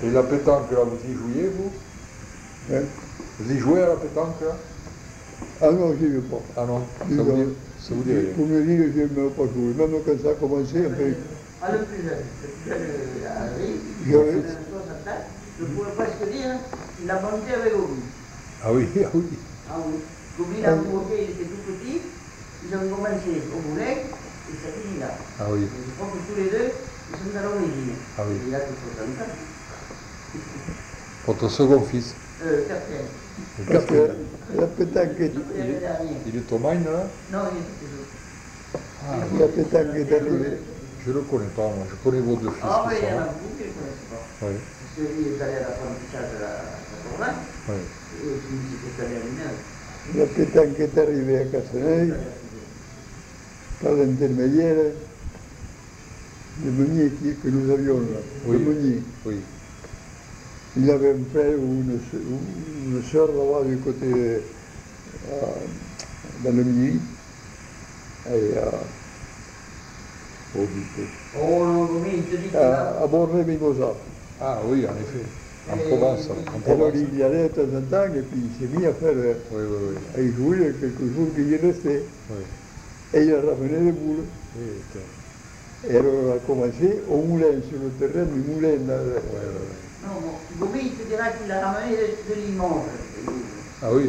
Et la pétanque, là, vous y jouiez, vous? Hein? Vous y jouez à la pétanque, là? Ah non, j'y vais pas. Ah non, ça vous dit rien. Pour me dire que je n'aime pas jouer. Même quand ça a commencé, après, Ah, le plus jeune, oui, J'avais- je pourrais presque dire, il a monté avec Gobi. Ah oui, ah oui. Ah oui. Gobi l'a monté, il était tout petit, ils ont commencé au boulet, et ça finit là. Ah oui. Et je crois que tous les deux, ils sont à l'origine. Ah oui. Et il a tout ça. Votre second fils. Capitaine. Le parce que quatrième. la pétanque est, Et le dernier. Il est au mine, là? Non, il est toujours. Ah, la pétanque est arrivée. je le connais pas, moi. Je connais vos deux fils Ah oui, qui il y en a sont là. beaucoup qui ne connaissent pas. Oui, Parce que lui est allé à l'apprentissage de la Sorbonne, oui. et puis il s'était allé à l'UNED. La pétanque est arrivée à Casseneuil par l'intermédiaire de Meunier que nous avions là. Oui. De Meunier. Oui. Il avait un frère ou une sœur là-bas du côté, dans le Mini, et Oh non, Gobi, il te dit qu'il a... à Borré-Mimosa. Ah oui, en effet. En Et- Provence. En Alors Provence. il y allait de temps en temps et puis il s'est mis à faire, Oui, oui, oui. à y jouer quelques jours qu'il y restait. Oui. Et il a ramené les boules. Oui, tiens. Et alors on a commencé au moulin, sur le terrain du moulin. Là, Ouais, ouais, ouais. Non, bon, Gobi, il te dira qu'il a ramené de Limoges. Ah oui.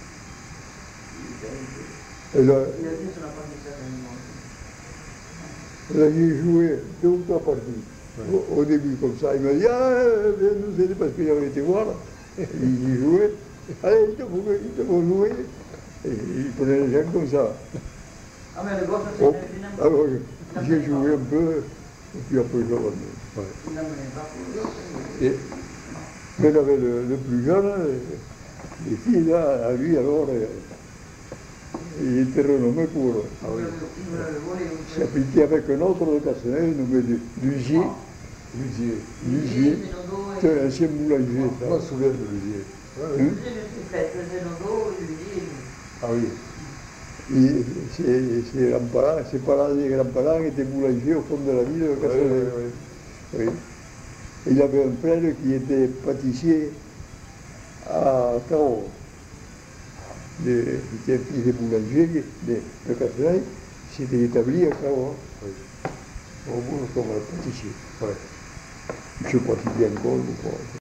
et là, Il a fait son apprentissage à Limoges. là, j'ai joué 2 ou 3 parties. Ouais. Au début, comme ça, il m'a dit, ah, viens nous aider parce qu'il avait été voir. Et il jouait. Allez, il te faut jouer. Et il prenait les gens comme ça. Ah, mais le gosse, c'est Oh, une alors, j'ai joué un peu, et puis après, j'ai revenu. Ouais. il n'a mené pas pour l'autre. Et, Mais il avait le plus jeune, les filles, là, à lui, alors, il était renommé pour. ah oui. Il me l'avait volé. Il s'appliquait avec un autre de Casseneuil, nommé Lugier. Lusier. Lugier, c'est un ancien boulanger, Je me ça. souviens de Lusier. Ouais, Hein? oui. Ah oui. Et ses grands-parents, ses parents et grands-parents étaient boulangers au fond de la ville de Oui, Casseneuil. oui, oui. Oui. Il avait un frère qui était pâtissier à Cahors. Qui était fils de boulanger de Casseneuil, il s'était établi à Cahors, Oui. au bout comme pâtissier. Ouais. Je ne sais pas s'il y a encore ou pas.